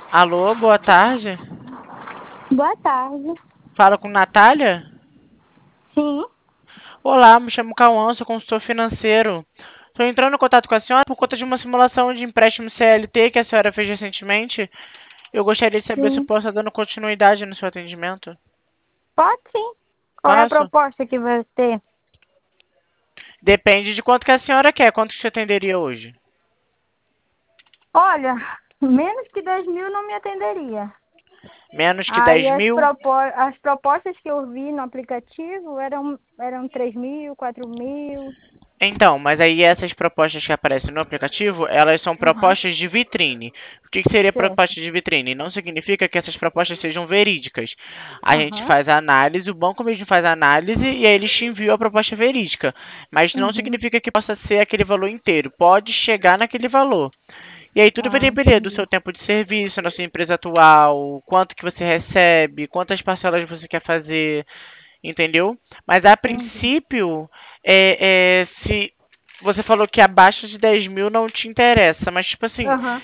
Alô, boa tarde. Boa tarde. Fala com Natália? Sim, Olá, me chamo Cauã, sou consultor financeiro. Estou entrando em contato com a senhora por conta de uma simulação de empréstimo CLT que a senhora fez recentemente. Eu gostaria de saber se eu sim. posso estar dando continuidade no seu atendimento. Pode sim. Qual é a Posso? proposta que vai ter? Depende de quanto que a senhora quer. Quanto que você atenderia hoje? Olha, menos que 10 mil não me atenderia. Menos que Aí 10 mil? as propostas que eu vi no aplicativo eram 3 mil, 4 mil. Então, mas aí essas propostas que aparecem no aplicativo, elas são Aham, propostas de vitrine. O que seria proposta certo. de vitrine? Não significa que essas propostas sejam verídicas. A gente Aham, faz a análise, o banco mesmo faz a análise e aí eles te enviam a proposta verídica. Mas não uhum. significa que possa ser aquele valor inteiro. Pode chegar naquele valor. E aí tudo vai Ah, depender do entendi. seu tempo de serviço na sua empresa atual, quanto que você recebe, quantas parcelas você quer fazer, entendeu? Mas a Entendi. princípio, se você falou que abaixo de 10 mil não te interessa, mas tipo assim, Aham.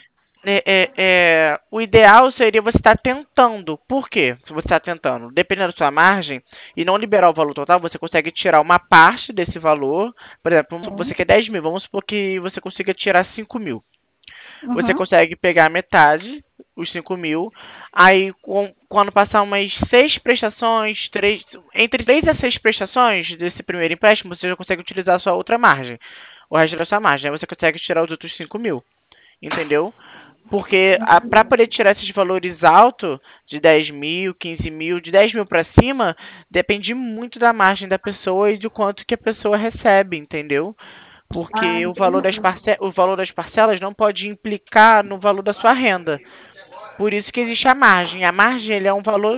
o ideal seria você estar tentando. Por quê? Se você está tentando, dependendo da sua margem, e não liberar o valor total, você consegue tirar uma parte desse valor. Por exemplo, você Sim. quer 10 mil, vamos supor que você consiga tirar 5 mil. Você Uhum. consegue pegar metade, os 5 mil, aí quando passar umas 6 prestações, entre 3 a 6 prestações desse primeiro empréstimo, você já consegue utilizar a sua outra margem, o resto da sua margem, aí você consegue tirar os outros 5 mil, entendeu? Porque para Entendi. poder tirar esses valores altos, de 10 mil, 15 mil, de 10 mil para cima, depende muito da margem da pessoa e do quanto que a pessoa recebe, entendeu? Ah, Porque entendi. o valor das parcelas não pode implicar no valor da sua renda. Por isso que existe a margem. A margem ele é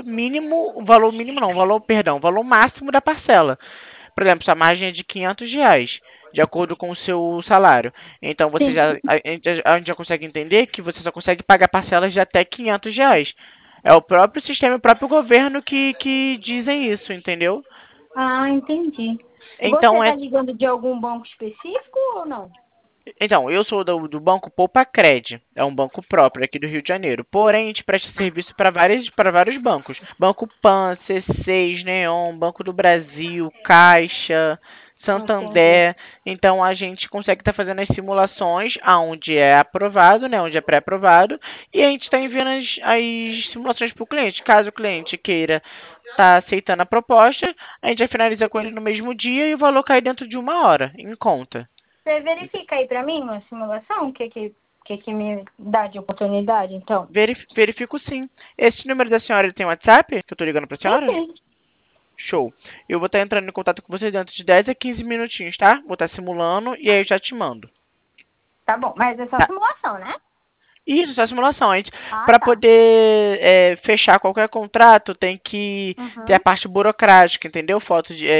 um valor mínimo não, um valor, perdão, um valor máximo da parcela. Por exemplo, sua margem é de R$ 500, de acordo com o seu salário. Então você Sim. já, a gente já consegue entender que você só consegue pagar parcelas de até R$ 500. É o próprio sistema, o próprio governo que dizem isso, entendeu? Ah, entendi. Você Então, está ligando de algum banco específico ou não? eu sou do Banco Poupa Cred, é um banco próprio aqui do Rio de Janeiro. Porém, a gente presta serviço para vários bancos. Banco Pan, C6, Neon, Banco do Brasil, Caixa, Entendi. Santander. Então, a gente consegue estar fazendo as simulações aonde é aprovado, né, onde é pré-aprovado, e a gente está enviando as simulações para o cliente. Caso o cliente queira estar aceitando a proposta, a gente já finaliza com ele no mesmo dia e o valor cai dentro de 1 hora, em conta. Você verifica aí para mim uma simulação? O que me dá de oportunidade, então? Verifico sim. Esse número da senhora ele tem WhatsApp? Que eu tô ligando pra Sim, senhora? sim. Show. Eu vou estar entrando em contato com você dentro de 10 a 15 minutinhos, tá? Vou estar simulando e aí eu já te mando. Tá bom, mas é só Tá? simulação, né? Isso, só simulação. Ah, Para tá. poder fechar qualquer contrato, tem que ter a Uhum. parte burocrática, entendeu? Foto de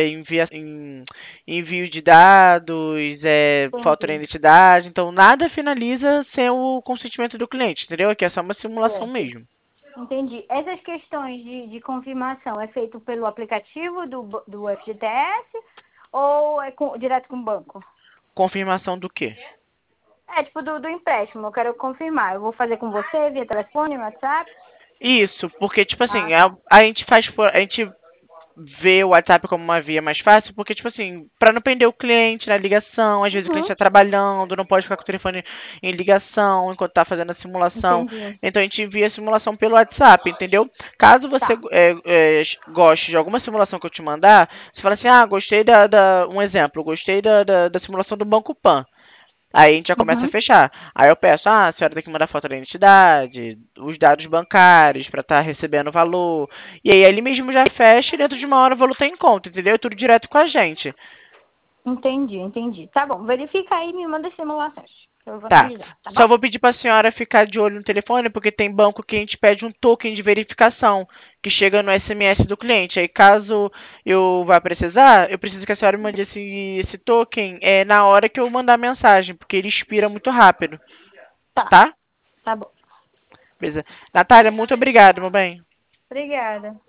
envio de dados, foto da Entendi. identidade. Então, nada finaliza sem o consentimento do cliente, entendeu? Aqui é só uma simulação Certo. mesmo. Entendi. Essas questões de confirmação é feito pelo aplicativo do FGTS ou é direto com o banco? Confirmação do quê? É, tipo do empréstimo, eu quero confirmar. Eu vou fazer com você via telefone, WhatsApp? Isso, porque, tipo Ah, assim, tá. a gente a gente vê o WhatsApp como uma via mais fácil, porque, tipo assim, para não perder o cliente na ligação, às vezes o cliente Uhum. está trabalhando, não pode ficar com o telefone em ligação enquanto está fazendo a simulação. Entendi. Então a gente envia a simulação pelo WhatsApp, entendeu? Caso você Tá. goste de alguma simulação que eu te mandar, você fala assim, ah, gostei um exemplo, gostei da simulação do Banco Pan. Aí a gente já começa a Uhum. fechar. Aí eu peço, a senhora tem que mandar foto da identidade, os dados bancários para estar recebendo o valor. E aí ele mesmo já fecha e dentro de 1 hora o valor tá em conta, entendeu? É tudo direto com a gente. Entendi, entendi. Tá bom, verifica aí e me manda as simulações. Que eu vou Tá. analisar, tá Só bom? vou pedir para a senhora ficar de olho no telefone, porque tem banco que a gente pede um token de verificação que chega no SMS do cliente. Aí, caso eu vá precisar, eu preciso que a senhora me mande esse token na hora que eu mandar a mensagem, porque ele expira muito rápido, Tá, tá? tá bom. Beleza. Natália, muito obrigado, meu bem. Obrigada.